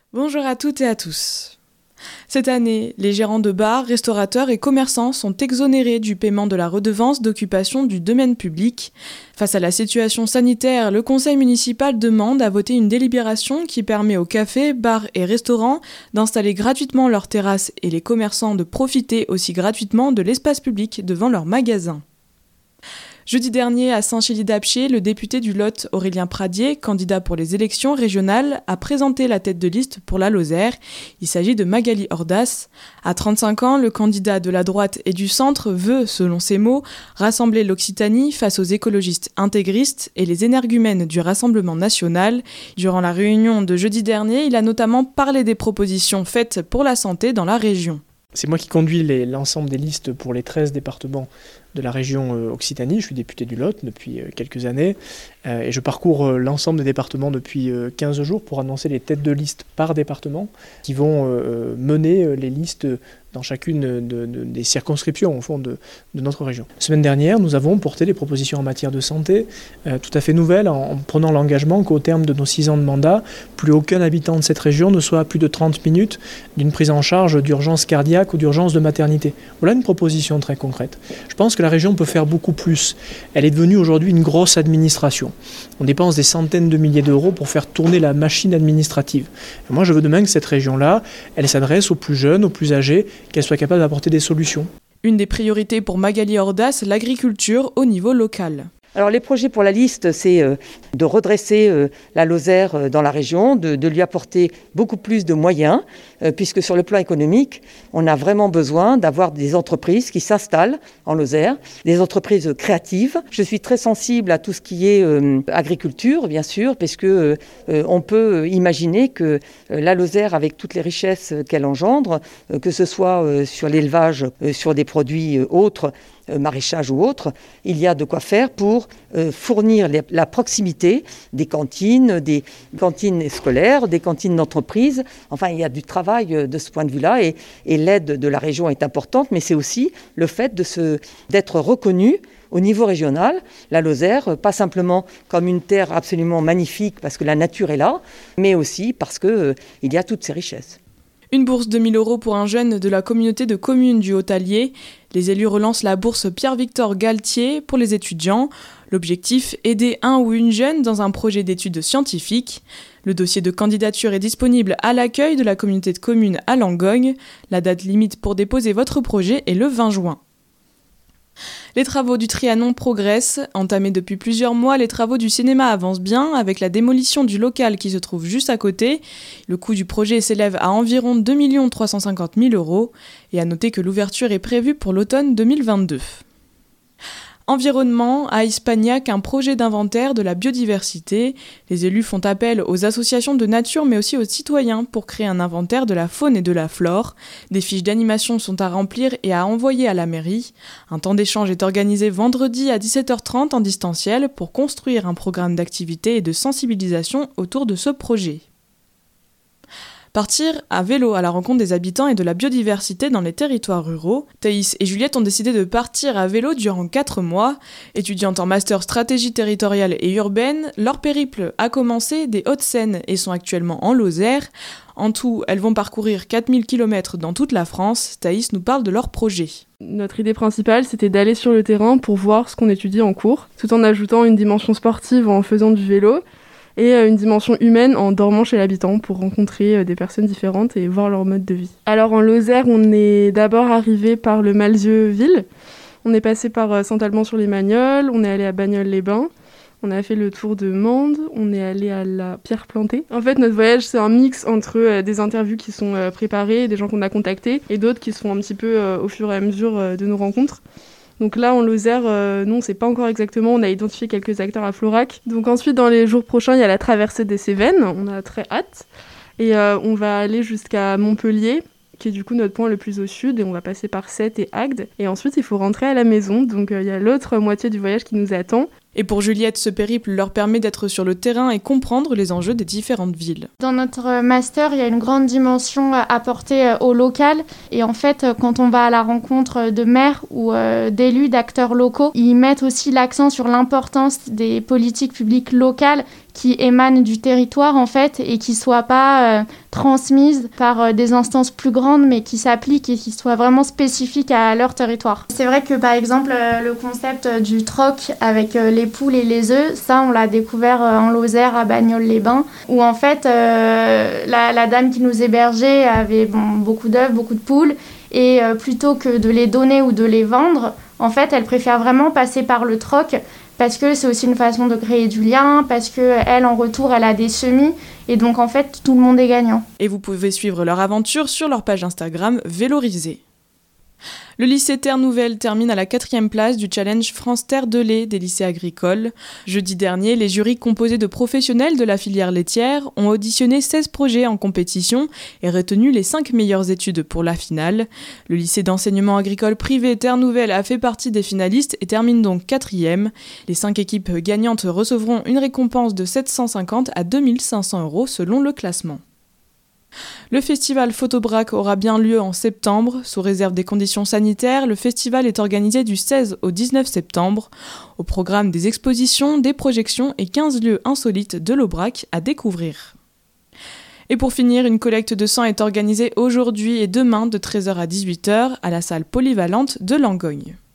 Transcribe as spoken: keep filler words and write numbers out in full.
Bonjour à toutes et à tous. Cette année, les gérants de bars, restaurateurs et commerçants sont exonérés du paiement de la redevance d'occupation du domaine public. Face à la situation sanitaire, le conseil municipal demande à voter une délibération qui permet aux cafés, bars et restaurants d'installer gratuitement leurs terrasses et les commerçants de profiter aussi gratuitement de l'espace public devant leurs magasins. Jeudi dernier, à Saint-Chély-d'Apcher, le député du Lot, Aurélien Pradier, candidat pour les élections régionales, a présenté la tête de liste pour la Lozère. Il s'agit de Magali Ordas. À trente-cinq ans, le candidat de la droite et du centre veut, selon ses mots, rassembler l'Occitanie face aux écologistes intégristes et les énergumènes du Rassemblement national. Durant la réunion de jeudi dernier, il a notamment parlé des propositions faites pour la santé dans la région. C'est moi qui conduis les, l'ensemble des listes pour les treize départements de la région euh, Occitanie. Je suis député du Lot depuis euh, quelques années euh, et je parcours euh, l'ensemble des départements depuis euh, quinze jours pour annoncer les têtes de liste par département qui vont euh, mener euh, les listes dans chacune de, de, des circonscriptions au fond de, de notre région. La semaine dernière, nous avons porté des propositions en matière de santé euh, tout à fait nouvelles en, en prenant l'engagement qu'au terme de nos six ans de mandat, plus aucun habitant de cette région ne soit à plus de trente minutes d'une prise en charge d'urgence cardiaque ou d'urgence de maternité. Voilà une proposition très concrète. Je pense que la région peut faire beaucoup plus. Elle est devenue aujourd'hui une grosse administration. On dépense des centaines de milliers d'euros pour faire tourner la machine administrative. Et moi, je veux demain que cette région-là, elle s'adresse aux plus jeunes, aux plus âgés, qu'elle soit capable d'apporter des solutions. Une des priorités pour Magali Ordas, l'agriculture au niveau local. Alors les projets pour la liste, c'est euh, de redresser euh, la Lozère euh, dans la région, de, de lui apporter beaucoup plus de moyens, euh, puisque sur le plan économique, on a vraiment besoin d'avoir des entreprises qui s'installent en Lozère, des entreprises créatives. Je suis très sensible à tout ce qui est euh, agriculture, bien sûr, parce que euh, on peut imaginer que euh, la Lozère, avec toutes les richesses qu'elle engendre, euh, que ce soit euh, sur l'élevage, euh, sur des produits euh, autres, maraîchage ou autre, il y a de quoi faire pour euh, fournir les, la proximité des cantines, des cantines scolaires, des cantines d'entreprise. Enfin, il y a du travail de ce point de vue-là et, et l'aide de la région est importante, mais c'est aussi le fait de se, d'être reconnu au niveau régional, la Lozère, pas simplement comme une terre absolument magnifique parce que la nature est là, mais aussi parce qu'il euh, y a toutes ces richesses. Une bourse de mille euros pour un jeune de la communauté de communes du Haut-Allier. Les élus relancent la bourse Pierre-Victor Galtier pour les étudiants. L'objectif, aider un ou une jeune dans un projet d'études scientifiques. Le dossier de candidature est disponible à l'accueil de la communauté de communes à Langogne. La date limite pour déposer votre projet est le vingt juin. Les travaux du Trianon progressent. Entamés depuis plusieurs mois, les travaux du cinéma avancent bien avec la démolition du local qui se trouve juste à côté. Le coût du projet s'élève à environ deux millions trois cent cinquante mille euros. Et à noter que l'ouverture est prévue pour l'automne deux mille vingt-deux. Environnement, à Ispagnac, un projet d'inventaire de la biodiversité. Les élus font appel aux associations de nature mais aussi aux citoyens pour créer un inventaire de la faune et de la flore. Des fiches d'animation sont à remplir et à envoyer à la mairie. Un temps d'échange est organisé vendredi à dix-sept heures trente en distanciel pour construire un programme d'activité et de sensibilisation autour de ce projet. Partir à vélo à la rencontre des habitants et de la biodiversité dans les territoires ruraux. Thaïs et Juliette ont décidé de partir à vélo durant quatre mois. Étudiantes en master stratégie territoriale et urbaine, leur périple a commencé des Hauts-de-Seine et sont actuellement en Lozère. En tout, elles vont parcourir quatre mille kilomètres dans toute la France. Thaïs nous parle de leur projet. Notre idée principale, c'était d'aller sur le terrain pour voir ce qu'on étudie en cours, tout en ajoutant une dimension sportive en faisant du vélo, et une dimension humaine en dormant chez l'habitant pour rencontrer des personnes différentes et voir leur mode de vie. Alors en Lozère, on est d'abord arrivé par le Malzieu-Ville. On est passé par Saint-Alban-sur-les-Magnols, on est allé à Bagnols-les-Bains, on a fait le tour de Mende, on est allé à la Pierre Plantée. En fait, notre voyage, c'est un mix entre des interviews qui sont préparées, des gens qu'on a contactés, et d'autres qui se font un petit peu au fur et à mesure de nos rencontres. Donc là, en Lozère, euh, non, on ne sait pas encore exactement. On a identifié quelques acteurs à Florac. Donc ensuite, dans les jours prochains, il y a la traversée des Cévennes. On a très hâte. Et euh, on va aller jusqu'à Montpellier, qui est du coup notre point le plus au sud. Et on va passer par Sète et Agde. Et ensuite, il faut rentrer à la maison. Donc euh, il y a l'autre moitié du voyage qui nous attend. Et pour Juliette, ce périple leur permet d'être sur le terrain et comprendre les enjeux des différentes villes. Dans notre master, il y a une grande dimension apportée au local. Et en fait, quand on va à la rencontre de maires ou d'élus, d'acteurs locaux, ils mettent aussi l'accent sur l'importance des politiques publiques locales qui émanent du territoire en fait et qui ne soient pas euh, transmises par euh, des instances plus grandes mais qui s'appliquent et qui soient vraiment spécifiques à leur territoire. C'est vrai que par exemple euh, le concept du troc avec euh, les poules et les œufs, ça on l'a découvert euh, en Lozère à Bagnols-les-Bains où en fait euh, la, la dame qui nous hébergeait avait bon, beaucoup d'œufs, beaucoup de poules et euh, plutôt que de les donner ou de les vendre, en fait elle préfère vraiment passer par le troc parce que c'est aussi une façon de créer du lien, parce qu'elle, en retour, elle a des semis, et donc en fait, tout le monde est gagnant. Et vous pouvez suivre leur aventure sur leur page Instagram Vélorisé. Le lycée Terre Nouvelle termine à la quatrième place du challenge France Terre de lait des lycées agricoles. Jeudi dernier, les jurys composés de professionnels de la filière laitière ont auditionné seize projets en compétition et retenu les cinq meilleures études pour la finale. Le lycée d'enseignement agricole privé Terre Nouvelle a fait partie des finalistes et termine donc quatrième. Les cinq équipes gagnantes recevront une récompense de sept cent cinquante à deux mille cinq cents euros selon le classement. Le festival Photobrac aura bien lieu en septembre. Sous réserve des conditions sanitaires, le festival est organisé du seize au dix-neuf septembre. Au programme des expositions, des projections et quinze lieux insolites de l'Aubrac à découvrir. Et pour finir, une collecte de sang est organisée aujourd'hui et demain de treize heures à dix-huit heures à la salle polyvalente de Langogne.